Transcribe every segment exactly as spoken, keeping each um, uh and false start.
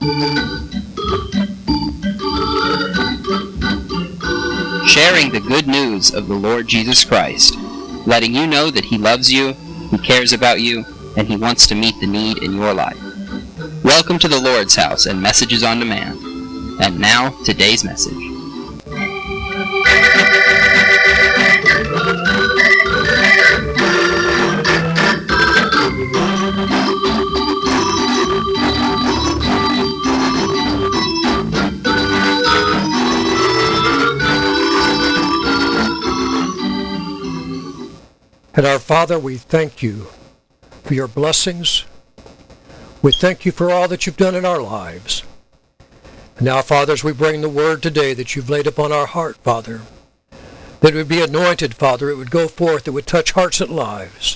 Sharing the good news of the Lord Jesus Christ, letting you know that He loves you, He cares about you, and He wants to meet the need in your life. Welcome to the Lord's House and Messages on Demand. And now, today's message. And our Father, we thank you for your blessings. We thank you for all that you've done in our lives. And now, Father, as we bring the word today that you've laid upon our heart, Father, that it would be anointed, Father, it would go forth, it would touch hearts and lives.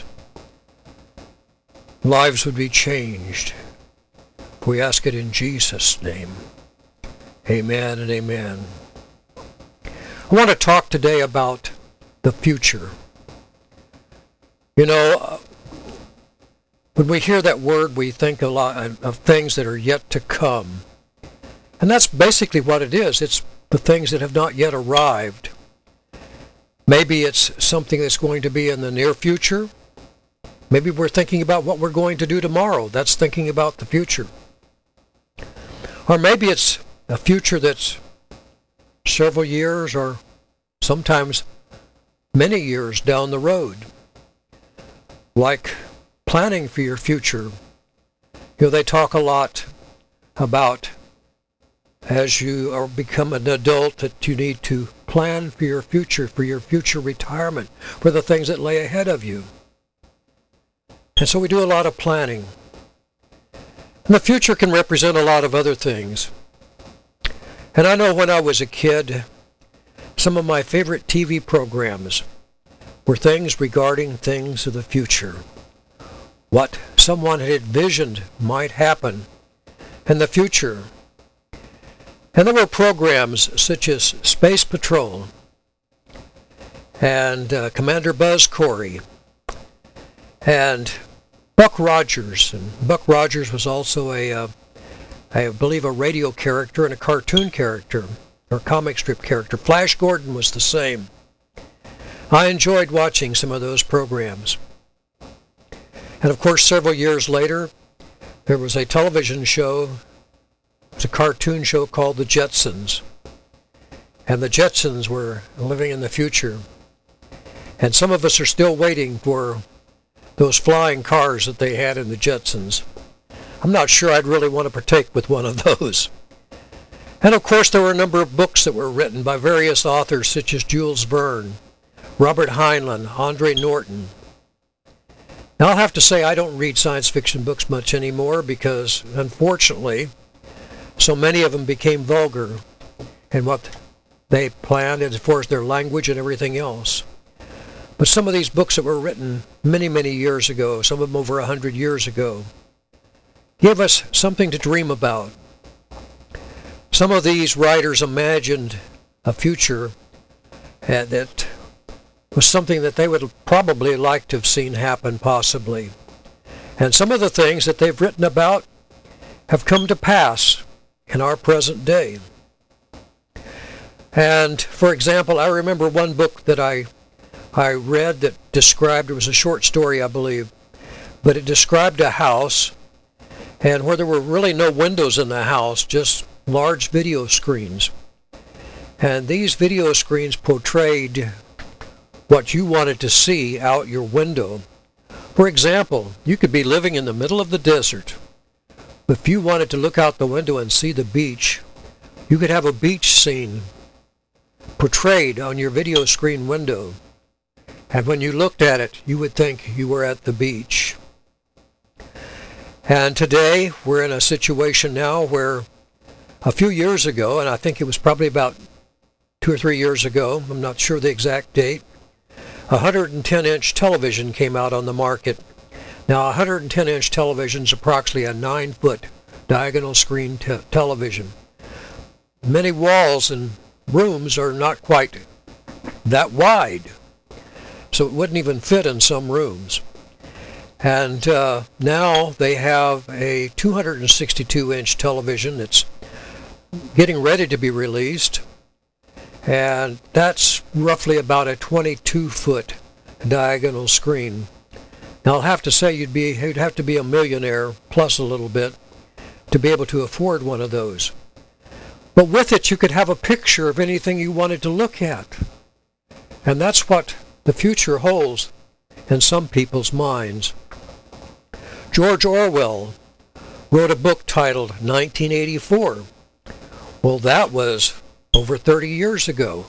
Lives would be changed. We ask it in Jesus' name. Amen and amen. I want to talk today about the future. You know, when we hear that word, we think a lot of things that are yet to come. And that's basically what it is. It's the things that have not yet arrived. Maybe it's something that's going to be in the near future. Maybe we're thinking about what we're going to do tomorrow. That's thinking about the future. Or maybe it's a future that's several years or sometimes many years down the road. Like planning for your future. You know, they talk a lot about as you are become an adult that you need to plan for your future, for your future retirement, for the things that lay ahead of you. And so we do a lot of planning. And the future can represent a lot of other things. And I know when I was a kid, some of my favorite T V programs were things regarding things of the future. What someone had envisioned might happen in the future. And there were programs such as Space Patrol and uh, Commander Buzz Corey and Buck Rogers. And Buck Rogers was also a, uh, I believe, a radio character and a cartoon character or comic strip character. Flash Gordon was the same. I enjoyed watching some of those programs. And of course, several years later, there was a television show, it was a cartoon show called The Jetsons. And the Jetsons were living in the future. And some of us are still waiting for those flying cars that they had in the Jetsons. I'm not sure I'd really want to partake with one of those. And of course, there were a number of books that were written by various authors such as Jules Verne, Robert Heinlein, Andre Norton. Now, I'll have to say I don't read science fiction books much anymore because, unfortunately, so many of them became vulgar in what they planned as far as their language and everything else. But some of these books that were written many, many years ago, some of them over a hundred years ago, give us something to dream about. Some of these writers imagined a future uh, that was something that they would probably like to have seen happen, possibly. And some of the things that they've written about have come to pass in our present day. And, for example, I remember one book that I I read that described, it was a short story, I believe, but it described a house, and where there were really no windows in the house, just large video screens. And these video screens portrayed what you wanted to see out your window. For example, you could be living in the middle of the desert. If you wanted to look out the window and see the beach, you could have a beach scene portrayed on your video screen window. And when you looked at it, you would think you were at the beach. And today, we're in a situation now where a few years ago, and I think it was probably about two or three years ago, I'm not sure the exact date, a one hundred ten inch television came out on the market. Now, a one hundred ten inch television is approximately a nine foot diagonal screen te- television. Many walls and rooms are not quite that wide, so it wouldn't even fit in some rooms. And uh, now they have a two hundred sixty-two inch television that's getting ready to be released. And that's roughly about a twenty-two foot diagonal screen. Now I'll have to say you'd be you'd have to be a millionaire plus a little bit to be able to afford one of those. But with it you could have a picture of anything you wanted to look at. And that's what the future holds in some people's minds. George Orwell wrote a book titled nineteen eighty-four. Well, that was over thirty years ago.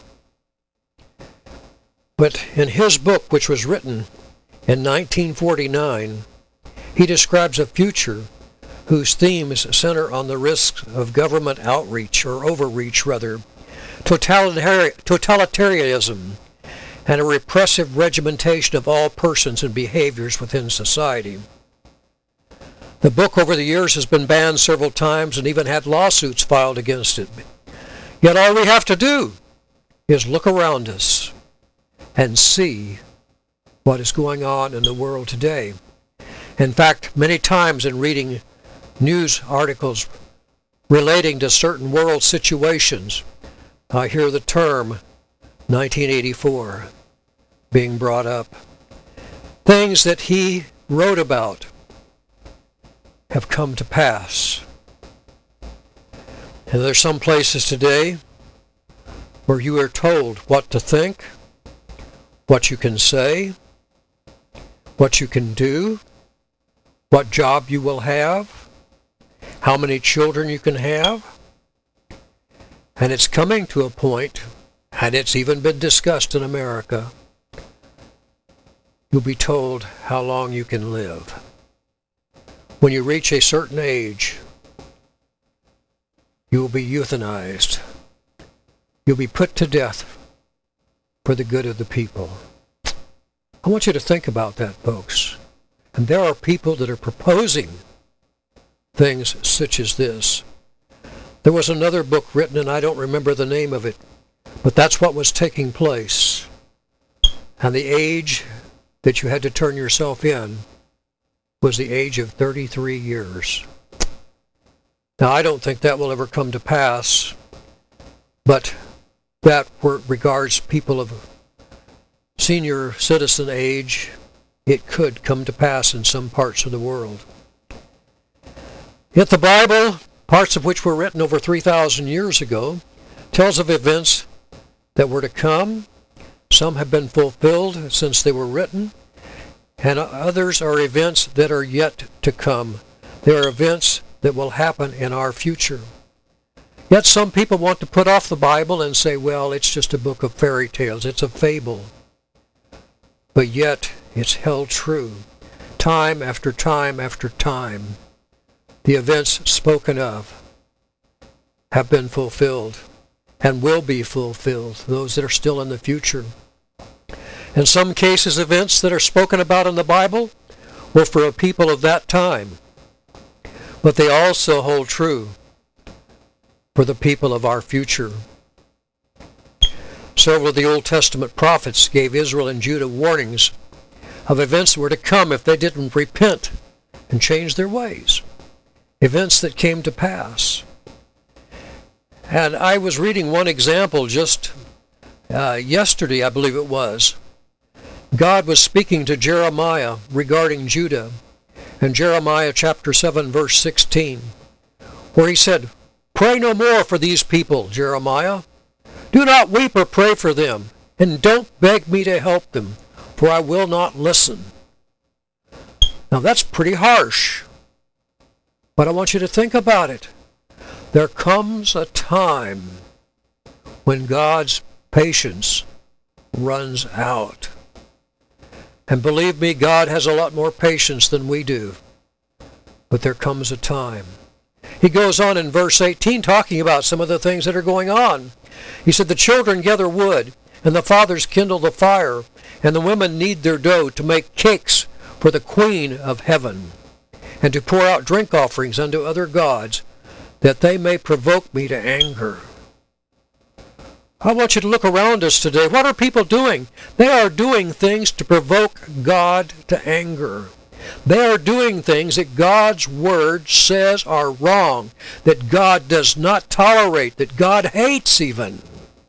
But in his book, which was written in nineteen forty-nine, he describes a future whose themes center on the risks of government outreach, or overreach rather, totalitari- totalitarianism, and a repressive regimentation of all persons and behaviors within society. The book over the years has been banned several times and even had lawsuits filed against it. Yet all we have to do is look around us and see what is going on in the world today. In fact, many times in reading news articles relating to certain world situations, I hear the term nineteen eighty-four being brought up. Things that he wrote about have come to pass. And there's some places today where you are told what to think, what you can say, what you can do, what job you will have, how many children you can have. And it's coming to a point, and it's even been discussed in America, you'll be told how long you can live. When you reach a certain age, you will be euthanized. You'll be put to death for the good of the people. I want you to think about that, folks. And there are people that are proposing things such as this. There was another book written, and I don't remember the name of it, but that's what was taking place. And the age that you had to turn yourself in was the age of thirty-three years. Now, I don't think that will ever come to pass, but that regards people of senior citizen age, it could come to pass in some parts of the world. Yet the Bible, parts of which were written over three thousand years ago, tells of events that were to come. Some have been fulfilled since they were written, and others are events that are yet to come. They are events that will happen in our future. Yet some people want to put off the Bible and say, well, it's just a book of fairy tales. It's a fable. But yet, it's held true. Time after time after time, the events spoken of have been fulfilled and will be fulfilled, those that are still in the future. In some cases, events that are spoken about in the Bible were for a people of that time, but they also hold true for the people of our future. Several of the Old Testament prophets gave Israel and Judah warnings of events that were to come if they didn't repent and change their ways. Events that came to pass. And I was reading one example just uh, yesterday, I believe it was. God was speaking to Jeremiah regarding Judah in Jeremiah chapter seven, verse sixteen, where he said, "Pray no more for these people, Jeremiah. Do not weep or pray for them, and don't beg me to help them, for I will not listen." Now that's pretty harsh, but I want you to think about it. There comes a time when God's patience runs out. And believe me, God has a lot more patience than we do. But there comes a time. He goes on in verse eighteen talking about some of the things that are going on. He said, "The children gather wood, and the fathers kindle the fire, and the women knead their dough to make cakes for the queen of heaven, and to pour out drink offerings unto other gods, that they may provoke me to anger." I want you to look around us today. What are people doing? They are doing things to provoke God to anger. They are doing things that God's Word says are wrong, that God does not tolerate, that God hates even.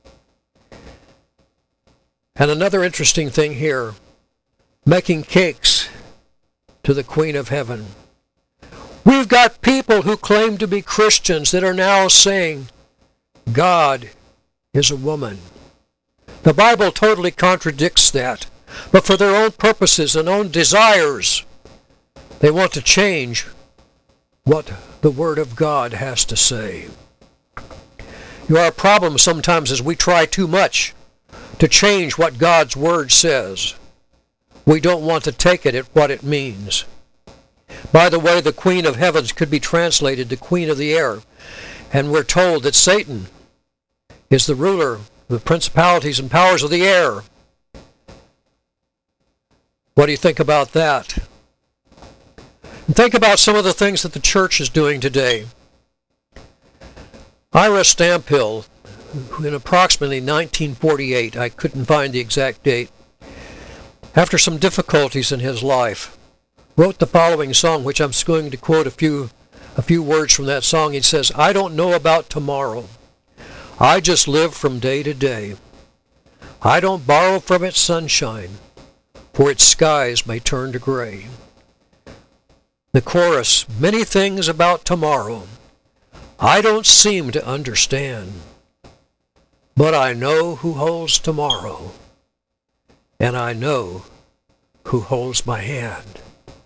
And another interesting thing here, making cakes to the Queen of Heaven. We've got people who claim to be Christians that are now saying God is a woman. The Bible totally contradicts that, but for their own purposes and own desires, they want to change what the Word of God has to say. You know, our problem sometimes is we try too much to change what God's Word says. We don't want to take it at what it means. By the way, the Queen of Heavens could be translated to Queen of the Air, and we're told that Satan is the ruler of the principalities and powers of the air. What do you think about that? And think about some of the things that the church is doing today. Ira Stamphill, in approximately nineteen forty-eight, I couldn't find the exact date, after some difficulties in his life, wrote the following song, which I'm going to quote a few, a few words from that song. He says, "I don't know about tomorrow. I just live from day to day. I don't borrow from its sunshine, for its skies may turn to gray." The chorus, "Many things about tomorrow I don't seem to understand, but I know who holds tomorrow, and I know who holds my hand."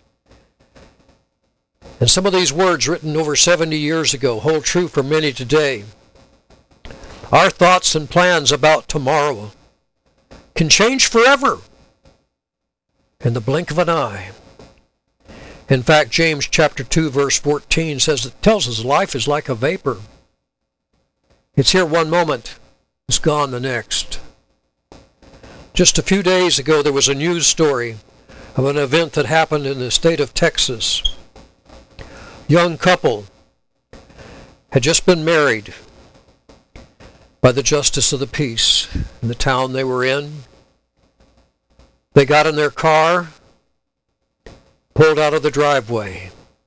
And some of these words written over seventy years ago hold true for many today. Our thoughts and plans about tomorrow can change forever in the blink of an eye. In fact, James chapter two, verse fourteen says, it tells us life is like a vapor. It's here one moment, it's gone the next. Just a few days ago, there was a news story of an event that happened in the state of Texas. Young couple had just been married by the justice of the peace in the town they were in. They got in their car, pulled out of the driveway,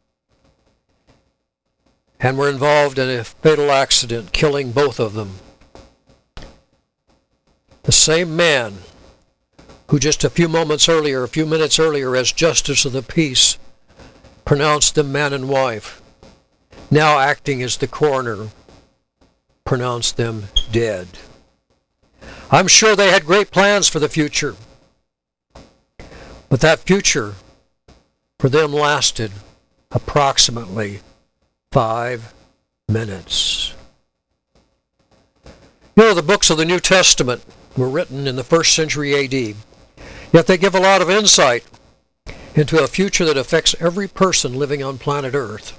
and were involved in a fatal accident, killing both of them. The same man who just a few moments earlier, a few minutes earlier, as justice of the peace, pronounced them man and wife, now acting as the coroner, pronounced them dead. I'm sure they had great plans for the future, but that future for them lasted approximately five minutes. You know, the books of the New Testament were written in the first century A D, yet they give a lot of insight into a future that affects every person living on planet Earth.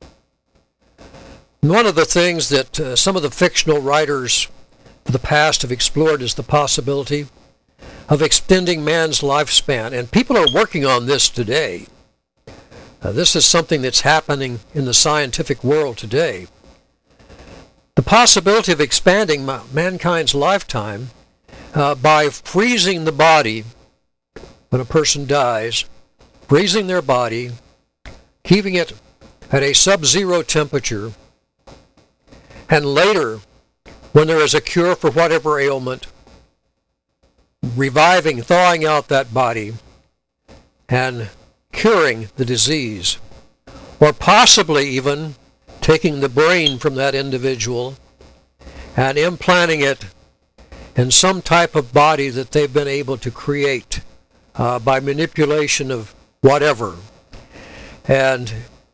And one of the things that uh, some of the fictional writers of the past have explored is the possibility of extending man's lifespan, and people are working on this today. Uh, this is something that's happening in the scientific world today. The possibility of expanding ma- mankind's lifetime uh, by freezing the body when a person dies, freezing their body, keeping it at a sub-zero temperature, and later, when there is a cure for whatever ailment, reviving, thawing out that body, and curing the disease, or possibly even taking the brain from that individual and implanting it in some type of body that they've been able to create uh, by manipulation of whatever. And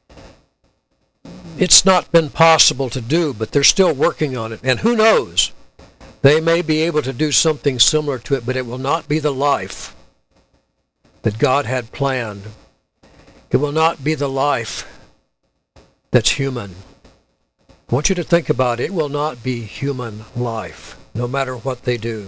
it's not been possible to do, but they're still working on it. And who knows? They may be able to do something similar to it, but it will not be the life that God had planned. It will not be the life that's human. I want you to think about it. It will not be human life, no matter what they do.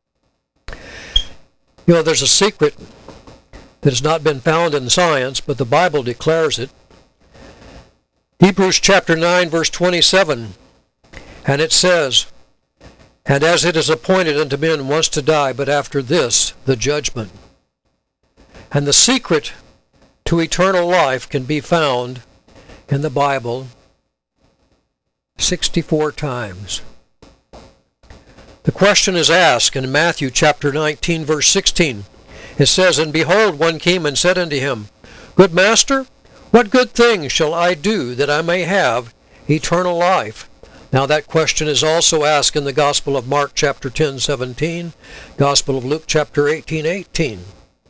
You know, there's a secret that has not been found in science, but the Bible declares it. Hebrews chapter nine, verse twenty-seven, and it says, "And as it is appointed unto men once to die, but after this the judgment." And the secret to eternal life can be found in the Bible sixty-four times. The question is asked in Matthew chapter nineteen, verse sixteen. It says, "And behold, one came and said unto him, Good master, what good thing shall I do that I may have eternal life?" Now that question is also asked in the Gospel of Mark chapter ten, seventeen, Gospel of Luke chapter eighteen, eighteen.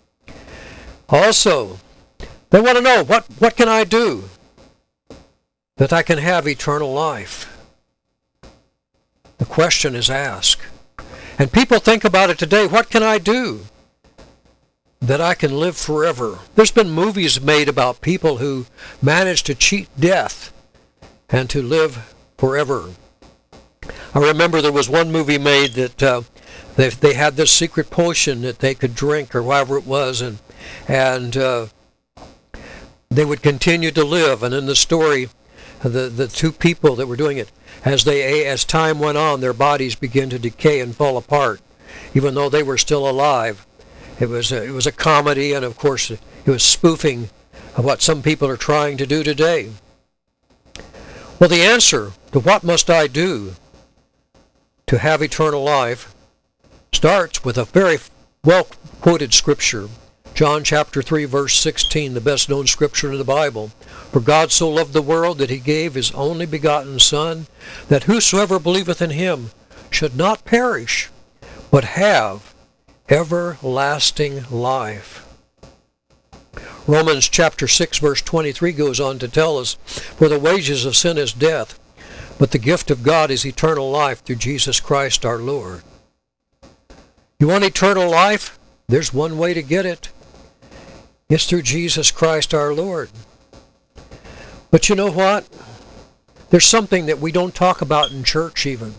Also, they want to know, what, what can I do that I can have eternal life? The question is asked. And people think about it today, what can I do that I can live forever? There's been movies made about people who managed to cheat death and to live forever. I remember there was one movie made that uh, they, they had this secret potion that they could drink or whatever it was, and, and uh, they would continue to live. And in the story, the, the two people that were doing it, as they as time went on, their bodies began to decay and fall apart, even though they were still alive. It was a, it was a comedy, and of course it was spoofing of what some people are trying to do today. Well, the answer to what must I do to have eternal life starts with a very well-quoted scripture. John chapter three, verse sixteen, the best-known scripture in the Bible. "For God so loved the world that he gave his only begotten Son, that whosoever believeth in him should not perish, but have everlasting life." Romans chapter six, verse twenty-three goes on to tell us, "For the wages of sin is death, but the gift of God is eternal life through Jesus Christ our Lord." You want eternal life? There's one way to get it. It's through Jesus Christ our Lord. But you know what? There's something that we don't talk about in church even.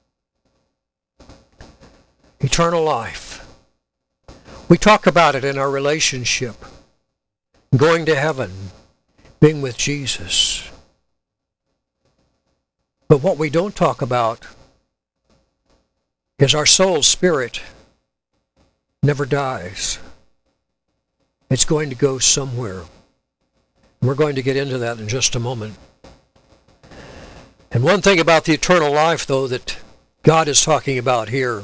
Eternal life. We talk about it in our relationship. Going to heaven. Being with Jesus. But what we don't talk about is our soul's spirit never dies. It's going to go somewhere. We're going to get into that in just a moment. And one thing about the eternal life, though, that God is talking about here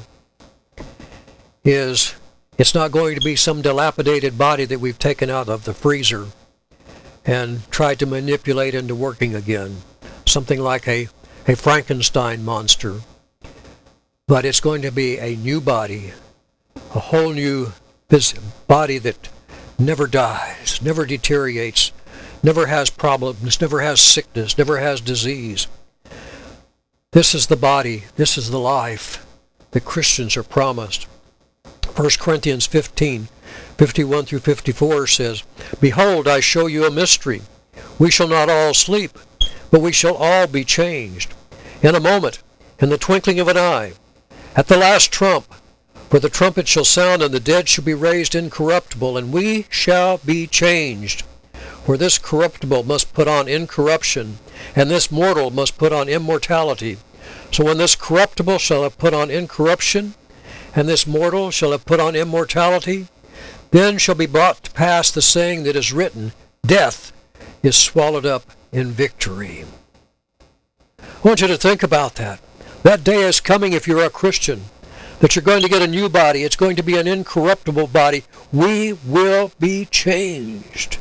is it's not going to be some dilapidated body that we've taken out of the freezer and tried to manipulate into working again. Something like a, a Frankenstein monster. But it's going to be a new body, a whole new body that never dies, never deteriorates, never has problems, never has sickness, never has disease. This is the body, this is the life that Christians are promised. First Corinthians fifteen, fifty-one through fifty-four says, "Behold, I show you a mystery. We shall not all sleep, but we shall all be changed. In a moment, in the twinkling of an eye, at the last trump, for the trumpet shall sound, and the dead shall be raised incorruptible, and we shall be changed. For this corruptible must put on incorruption, and this mortal must put on immortality. So when this corruptible shall have put on incorruption, and this mortal shall have put on immortality, then shall be brought to pass the saying that is written, Death is swallowed up in victory." I want you to think about that. That day is coming, if you're a Christian, that you're going to get a new body. It's going to be an incorruptible body. We will be changed.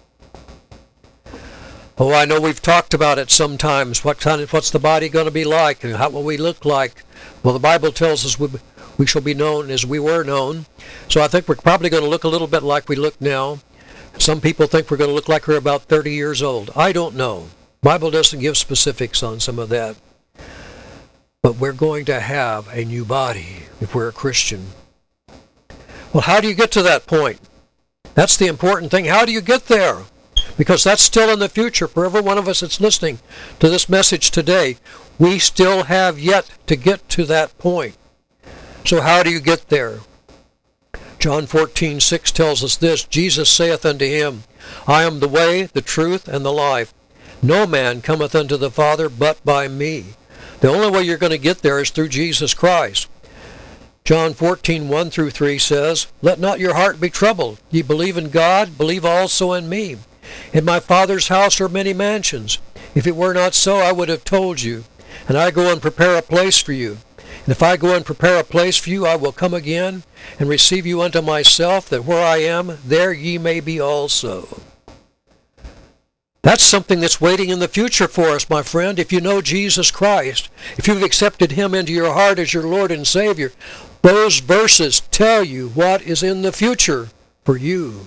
Oh, I know we've talked about it sometimes. What kind of, what's the body going to be like, and how will we look like? Well, the Bible tells us we, we shall be known as we were known. So I think we're probably going to look a little bit like we look now. Some people think we're going to look like we're about thirty years old. I don't know. The Bible doesn't give specifics on some of that. But we're going to have a new body if we're a Christian. Well, how do you get to that point? That's the important thing. How do you get there? Because that's still in the future. For every one of us that's listening to this message today, we still have yet to get to that point. So how do you get there? John fourteen six tells us this, "Jesus saith unto him, I am the way, the truth, and the life. No man cometh unto the Father but by me." The only way you're going to get there is through Jesus Christ. John fourteen, one through three says, "Let not your heart be troubled. Ye believe in God, believe also in me. In my Father's house are many mansions. If it were not so, I would have told you. And I go and prepare a place for you. And if I go and prepare a place for you, I will come again and receive you unto myself, that where I am, there ye may be also." That's something that's waiting in the future for us, my friend. If you know Jesus Christ, if you've accepted him into your heart as your Lord and Savior, those verses tell you what is in the future for you.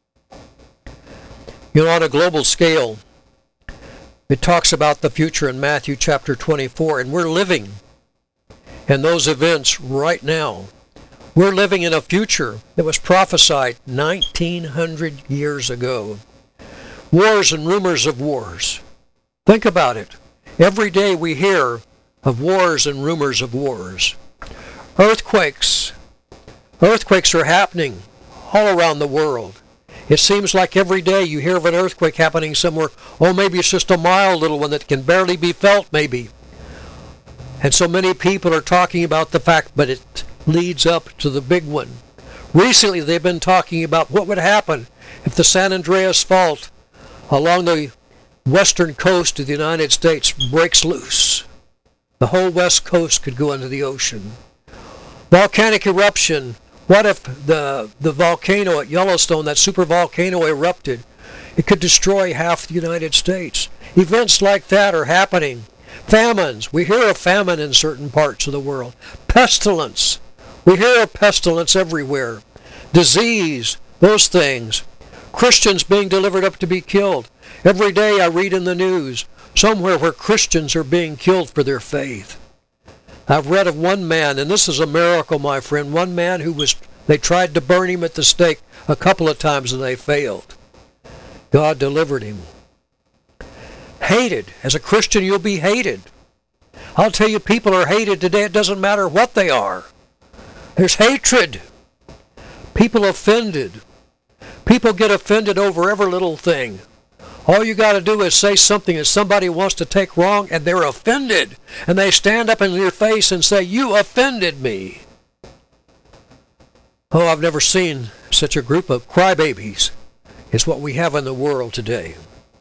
You know, on a global scale, it talks about the future in Matthew chapter twenty-four, and we're living in those events right now. We're living in a future that was prophesied nineteen hundred years ago. Wars and rumors of wars. Think about it. Every day we hear of wars and rumors of wars. Earthquakes. Earthquakes are happening all around the world. It seems like every day you hear of an earthquake happening somewhere. Oh, maybe it's just a mild little one that can barely be felt, maybe. And so many people are talking about the fact, but it leads up to the big one. Recently, they've been talking about what would happen if the San Andreas Fault along the western coast of the United States breaks loose. The whole west coast could go into the ocean. Volcanic eruption. What if the, the volcano at Yellowstone, that supervolcano, erupted? It could destroy half the United States. Events like that are happening. Famines. We hear of famine in certain parts of the world. Pestilence. We hear of pestilence everywhere. Disease. Those things. Christians being delivered up to be killed. Every day I read in the news somewhere where Christians are being killed for their faith. I've read of one man, and this is a miracle, my friend, one man who was, they tried to burn him at the stake a couple of times and they failed. God delivered him. Hated. As a Christian, you'll be hated. I'll tell you, people are hated today. It doesn't matter what they are. There's hatred. People offended. People get offended over every little thing. All you got to do is say something that somebody wants to take wrong, and they're offended. And they stand up in your face and say, "You offended me." Oh, I've never seen such a group of crybabies is what we have in the world today.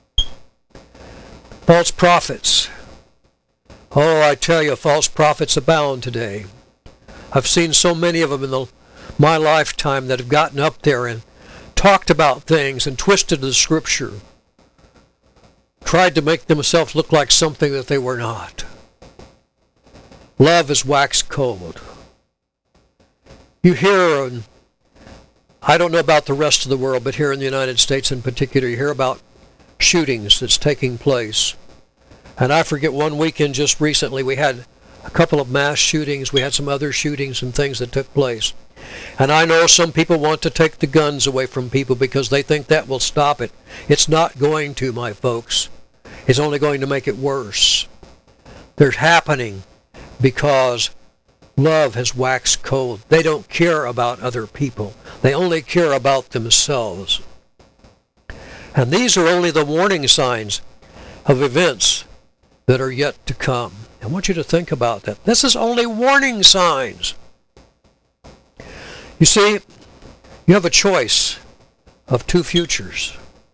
False prophets. Oh, I tell you, false prophets abound today. I've seen so many of them in the, my lifetime that have gotten up there and talked about things and twisted the scripture. Tried to make themselves look like something that they were not. Love is waxed cold. You hear, and I don't know about the rest of the world, but here in the United States in particular, you hear about shootings that's taking place. And I forget, one weekend just recently we had a couple of mass shootings. We had some other shootings and things that took place. And I know some people want to take the guns away from people because they think that will stop it. It's not going to, my folks. It's only going to make it worse. They're happening because love has waxed cold. They don't care about other people. They only care about themselves. And these are only the warning signs of events that are yet to come. I want you to think about that. This is only warning signs. You see, you have a choice of two futures.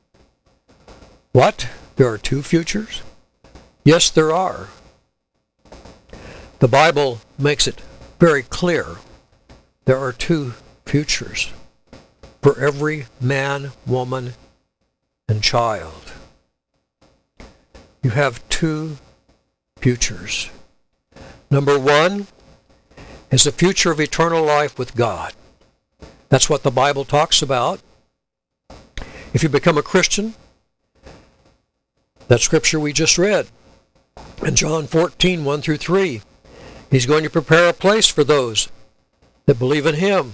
What? There are two futures? Yes, there are. The Bible makes it very clear. There are two futures for every man, woman, and child. You have two futures. Number one is the future of eternal life with God. That's what the Bible talks about. If you become a Christian, that scripture we just read in John fourteen, one through three, he's going to prepare a place for those that believe in him.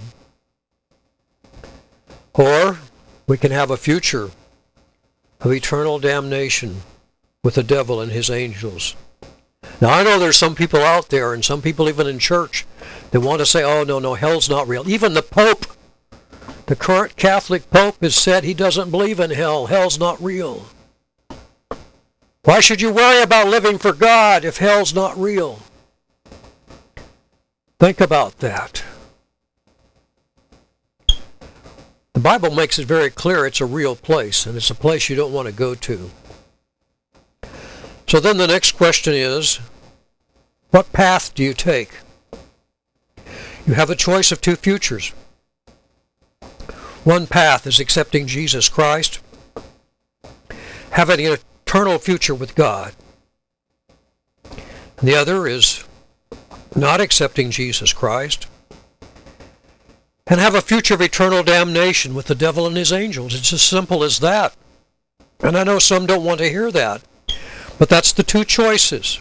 Or we can have a future of eternal damnation with the devil and his angels. Now, I know there's some people out there, and some people even in church, that want to say, oh, no, no, hell's not real. Even the Pope, the current Catholic Pope, has said he doesn't believe in hell. Hell's not real. Why should you worry about living for God if hell's not real? Think about that. Bible makes it very clear it's a real place, and it's a place you don't want to go to. So then the next question is, what path do you take? You have a choice of two futures. One path is accepting Jesus Christ, having an eternal future with God. The other is not accepting Jesus Christ and have a future of eternal damnation with the devil and his angels. It's as simple as that. And I know some don't want to hear that, but that's the two choices.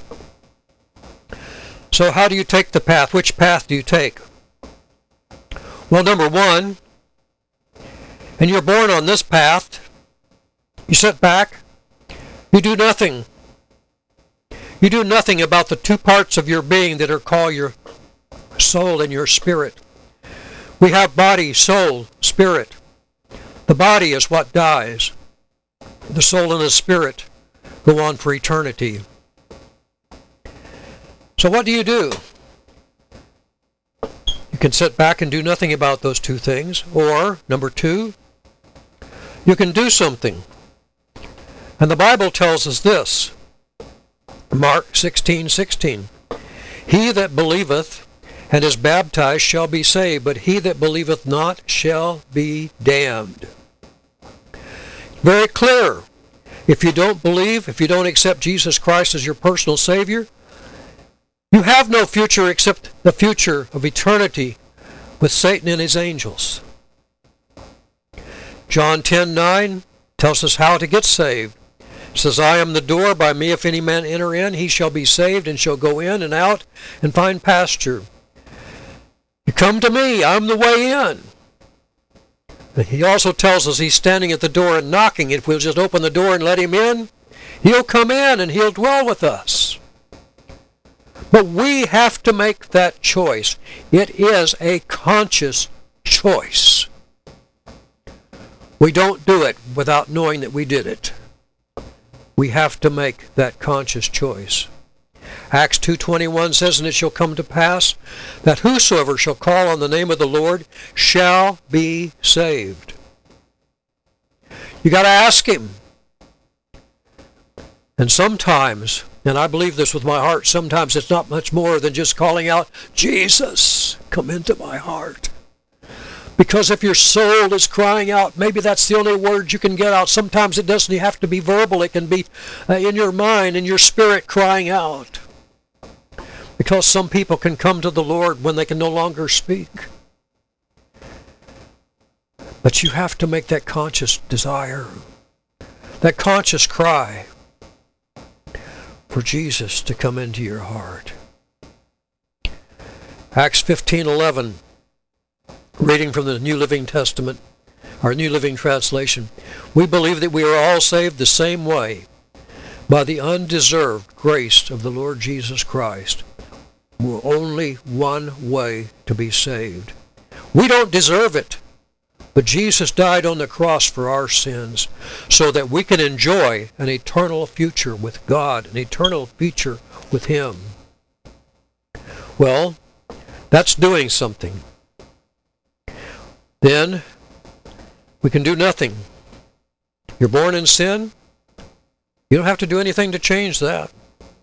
So how do you take the path? Which path do you take? Well, number one, and you're born on this path, you sit back, you do nothing. You do nothing about the two parts of your being that are called your soul and your spirit. We have body, soul, spirit. The body is what dies. The soul and the spirit go on for eternity. So what do you do? You can sit back and do nothing about those two things. Or, number two, you can do something. And the Bible tells us this. Mark sixteen sixteen. He that believeth and is baptized shall be saved, but he that believeth not shall be damned. Very clear. If you don't believe, if you don't accept Jesus Christ as your personal Savior, you have no future except the future of eternity with Satan and his angels. John ten nine tells us how to get saved. It says, I am the door, by me if any man enter in, he shall be saved and shall go in and out and find pasture. You come to me, I'm the way in. He also tells us he's standing at the door and knocking. If we'll just open the door and let him in, he'll come in and he'll dwell with us. But we have to make that choice. It is a conscious choice. We don't do it without knowing that we did it. We have to make that conscious choice. Acts two twenty-one says, and it shall come to pass that whosoever shall call on the name of the Lord shall be saved. You got to ask him. And sometimes, and I believe this with my heart, sometimes it's not much more than just calling out, Jesus, come into my heart. Because if your soul is crying out, maybe that's the only word you can get out. Sometimes it doesn't have to be verbal. It can be uh, in your mind and your spirit crying out. Because some people can come to the Lord when they can no longer speak. But you have to make that conscious desire, that conscious cry for Jesus to come into your heart. Acts fifteen eleven. Reading from the New Living Testament, our New Living Translation, we believe that we are all saved the same way, by the undeserved grace of the Lord Jesus Christ. We're only one way to be saved. We don't deserve it, but Jesus died on the cross for our sins so that we can enjoy an eternal future with God, an eternal future with Him. Well, that's doing something. Then we can do nothing. You're born in sin. You don't have to do anything to change that.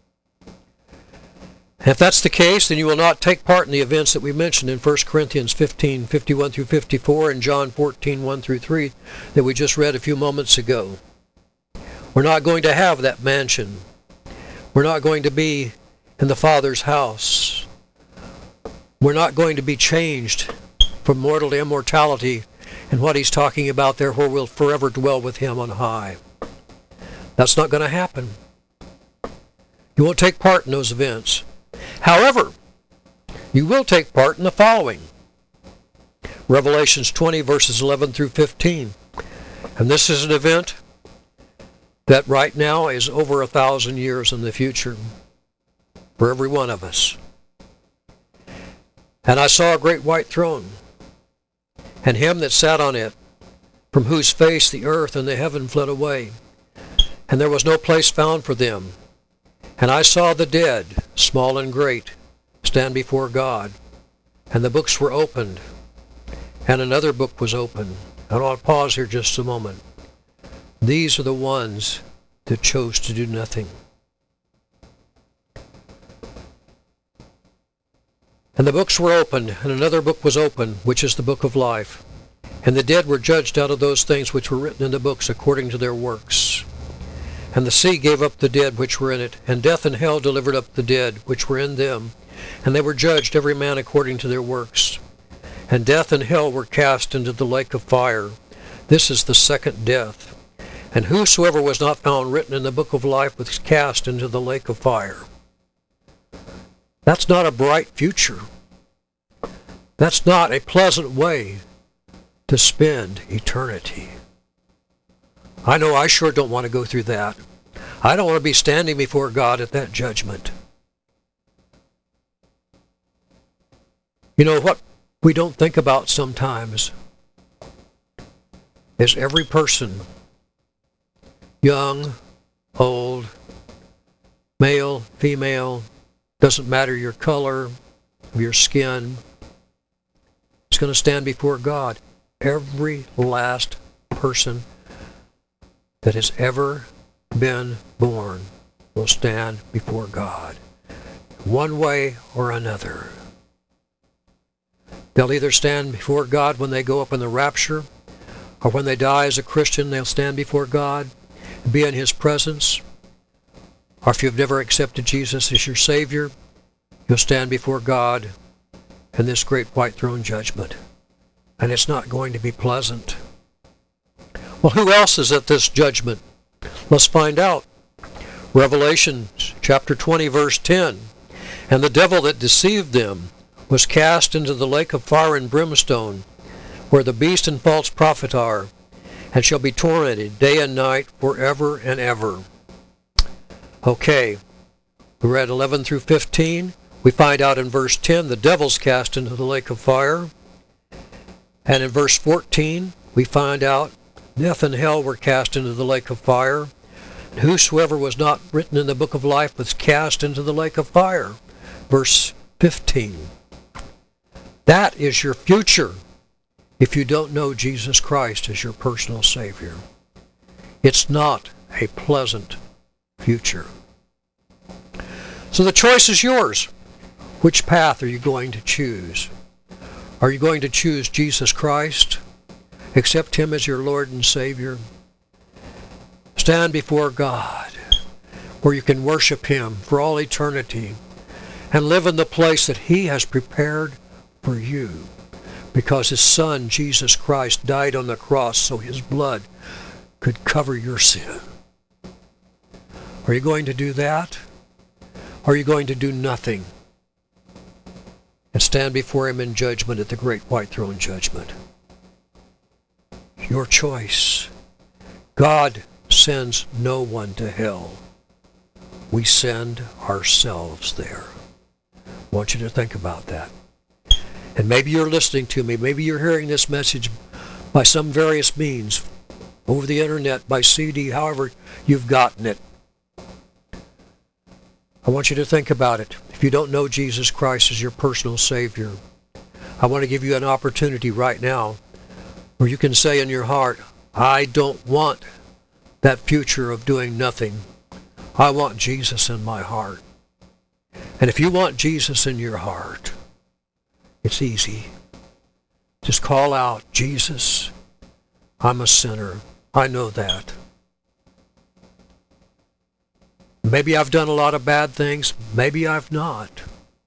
If that's the case, then you will not take part in the events that we mentioned in First Corinthians fifteen, fifty-one through fifty-four and John fourteen, one through three that we just read a few moments ago. We're not going to have that mansion. We're not going to be in the Father's house. We're not going to be changed from mortal to immortality, and what he's talking about there, where we'll forever dwell with him on high. That's not going to happen. You won't take part in those events. However, you will take part in the following. Revelations twenty, verses eleven through fifteen. And this is an event that right now is over a thousand years in the future for every one of us. And I saw a great white throne, and him that sat on it, from whose face the earth and the heaven fled away, and there was no place found for them. And I saw the dead, small and great, stand before God, and the books were opened, and another book was opened, And I'll pause here just a moment. These are the ones that chose to do nothing. And the books were opened, and another book was opened, which is the book of life. And the dead were judged out of those things which were written in the books according to their works. And the sea gave up the dead which were in it, and death and hell delivered up the dead which were in them. And they were judged every man according to their works. And death and hell were cast into the lake of fire. This is the second death. And whosoever was not found written in the book of life was cast into the lake of fire. That's not a bright future. That's not a pleasant way to spend eternity. I know I sure don't want to go through that. I don't want to be standing before God at that judgment. You know what we don't think about sometimes is every person, young, old, male, female, doesn't matter your color, your skin, is going to stand before God. Every last person that has ever been born will stand before God, one way or another. They'll either stand before God when they go up in the rapture, or when they die as a Christian, they'll stand before God and be in His presence. Or if you've never accepted Jesus as your Savior, you'll stand before God in this great white throne judgment. And it's not going to be pleasant. Well, who else is at this judgment? Let's find out. Revelation chapter twenty, verse ten. And the devil that deceived them was cast into the lake of fire and brimstone, where the beast and false prophet are, and shall be tormented day and night forever and ever. Okay, we read eleven through fifteen. We find out in verse ten, the devil's cast into the lake of fire. And in verse fourteen, we find out death and hell were cast into the lake of fire. And whosoever was not written in the book of life was cast into the lake of fire. Verse fifteen. That is your future if you don't know Jesus Christ as your personal Savior. It's not a pleasant future. So the choice is yours. Which path are you going to choose? Are you going to choose Jesus Christ? Accept Him as your Lord and Savior? Stand before God, where you can worship Him for all eternity and live in the place that He has prepared for you, because His Son, Jesus Christ, died on the cross so His blood could cover your sin. Are you going to do that? Or are you going to do nothing and stand before Him in judgment at the great white throne judgment? Your choice. God sends no one to hell. We send ourselves there. I want you to think about that. And maybe you're listening to me. Maybe you're hearing this message by some various means, over the internet, by C D, however you've gotten it. I want you to think about it. If you don't know Jesus Christ as your personal Savior, I want to give you an opportunity right now where you can say in your heart, I don't want that future of doing nothing. I want Jesus in my heart. And if you want Jesus in your heart, it's easy. Just call out, Jesus, I'm a sinner. I know that. Maybe I've done a lot of bad things. Maybe I've not.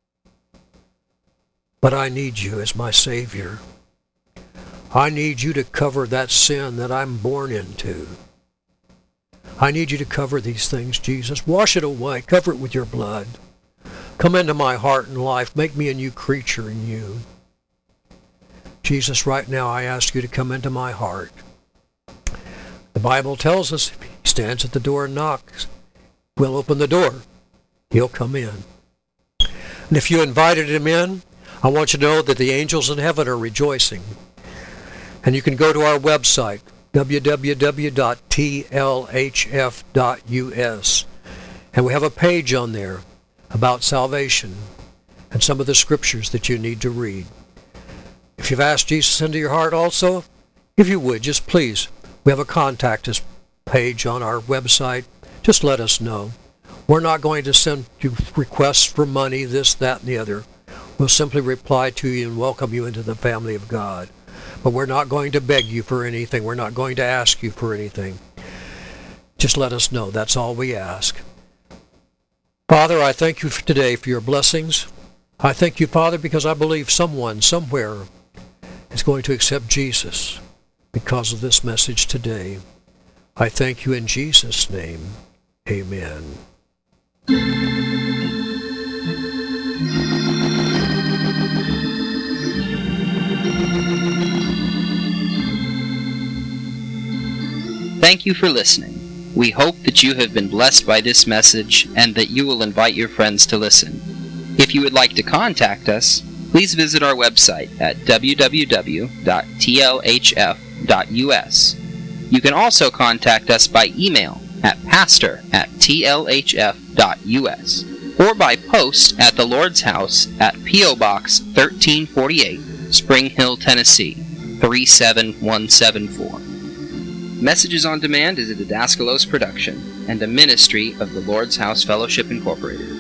But I need you as my Savior. I need you to cover that sin that I'm born into. I need you to cover these things, Jesus. Wash it away. Cover it with your blood. Come into my heart and life. Make me a new creature in you. Jesus, right now I ask you to come into my heart. The Bible tells us if He stands at the door and knocks, we'll open the door. He'll come in. And if you invited Him in, I want you to know that the angels in heaven are rejoicing. And you can go to our website, w w w dot t l h f dot u s. And we have a page on there about salvation and some of the scriptures that you need to read. If you've asked Jesus into your heart also, if you would, just please, we have a contact us page on our website. Just let us know. We're not going to send you requests for money, this, that, and the other. We'll simply reply to you and welcome you into the family of God. But we're not going to beg you for anything. We're not going to ask you for anything. Just let us know. That's all we ask. Father, I thank you for today for your blessings. I thank you, Father, because I believe someone, somewhere, is going to accept Jesus because of this message today. I thank you in Jesus' name. Amen. Thank you for listening. We hope that you have been blessed by this message and that you will invite your friends to listen. If you would like to contact us, please visit our website at w w w dot t l h f dot u s. You can also contact us by email at pastor at t l h f dot u s or by post at the Lord's House at P O Box thirteen forty-eight, Spring Hill, Tennessee three seven one seven four. Messages on Demand is a Didaskalos production and a ministry of the Lord's House Fellowship Incorporated.